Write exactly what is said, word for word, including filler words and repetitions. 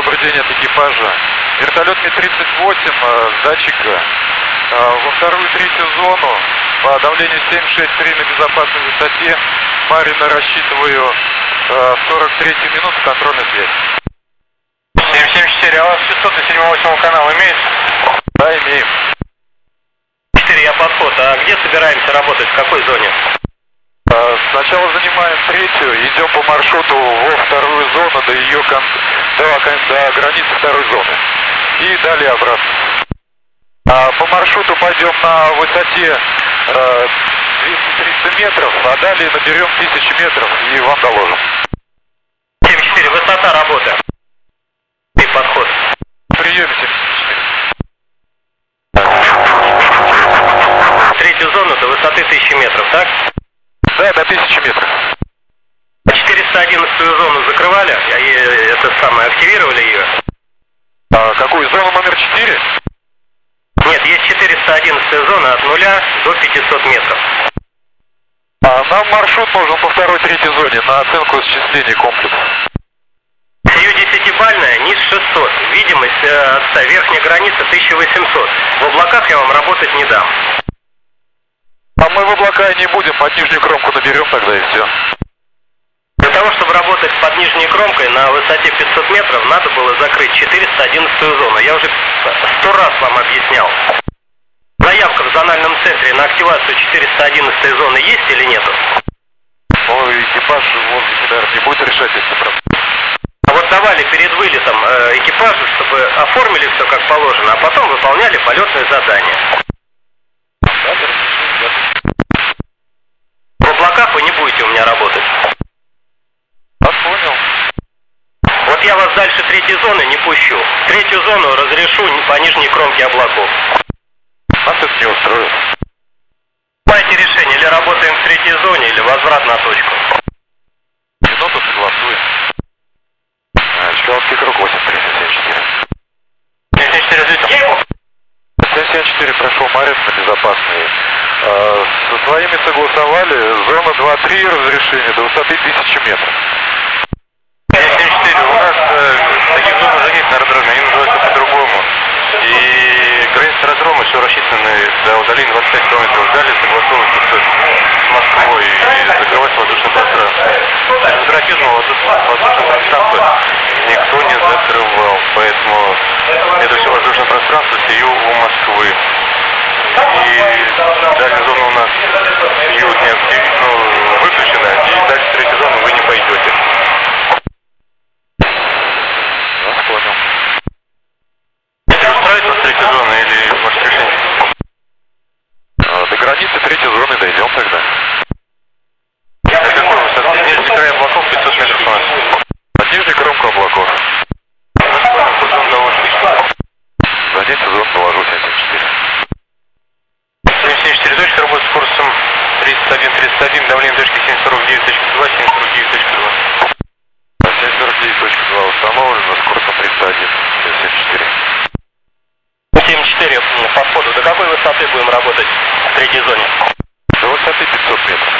добрый день от экипажа. Вертолет Ми тридцать восемь с датчика во вторую и третью зону по давлению семь шесть три на безопасной высоте. Марина, рассчитываю сорок третью минуту контрольной связи. семь семь четыре, а у вас частоты седьмого восьмого канала имеется? Да, имеем. четыре, я подход. А где собираемся работать? В какой зоне? Сначала занимаем третью, идем по маршруту во вторую зону до ее кон... до, до границы второй зоны. И далее обратно. А по маршруту пойдем на высоте э, двести триста метров, а далее наберем тысячу метров и вам доложим. семь четыре, высота работы. И подход. Прием семь четыре. Третью зону до высоты тысячи метров, так? Да, до тысячи метров. четыреста одиннадцатую зону закрывали, а это самое, активировали ее? А какую зону номер четыре? Нет, есть четыреста одиннадцатая зона от нуля до пятисот метров. А нам маршрут нужен по второй третьей зоне на оценку счисления комплекса. Сию десятибалльная, низ шестьсот, видимость от верхней границы тысяча восемьсот. В облаках я вам работать не дам. А мы в облака и не будем, под нижнюю кромку наберем тогда и все. Для того, чтобы работать под нижней кромкой на высоте пятьсот метров, надо было закрыть четыреста одиннадцатую зону. Я уже сто раз вам объяснял. Заявка в зональном центре на активацию четыреста одиннадцатой зоны есть или нету? Ой, экипаж в воздухе, наверное, не будет решать, если проблема. А вот давали перед вылетом э, экипажу, чтобы оформили все как положено, а потом выполняли полетное задание. В облаках вы не будете у меня работать. Да, понял. Вот я вас дальше третьей зоны не пущу. Третью зону разрешу по нижней кромке облаков. Нас это не устроит. Принимайте решение, или работаем в третьей зоне, или возврат на точку. Минуту согласуем. Чкаловский круг восемь три семь четыре. семь семь четыре, разлетел? семь семь четыре прошел Марин на безопасные. Со своими согласовали, зона два три разрешение до высоты тысячи метров. семь семь четыре, у нас э, таких зон уже нет на аэродроме, они называются по-другому. И границы аэродрома все рассчитаны до удаления двадцать пять километров. Далее согласовываться с Москвой и закрывать воздушное пространство. Фотографизм воздушного пространства никто не закрывал, поэтому это все воздушное пространство сию у Москвы. И дальняя зона у нас сию не актив, ну, выключена, и дальше третьей зоны вы не пойдете. Да, понял. Это устраивает вас третья зона или ваше решение? А, до границы третьей зоны дойдем тогда. На какой высоте? Нижний край облаков пятьсот метров у нас. Под нижней кромку облаков. На что код зон доложить? Занять зону доложу семь семь четыре. семь семь четыре, точка, работа с курсом тридцать один тридцать один, давление точки семь сорок девять точка два, семь сорок девять точка два. семь сорок девять точка два установлено с курсом тридцать один семь семь четыре. семь четыре по входу. До какой высоты будем работать в третьей зоне? До высоты пятьсот метров.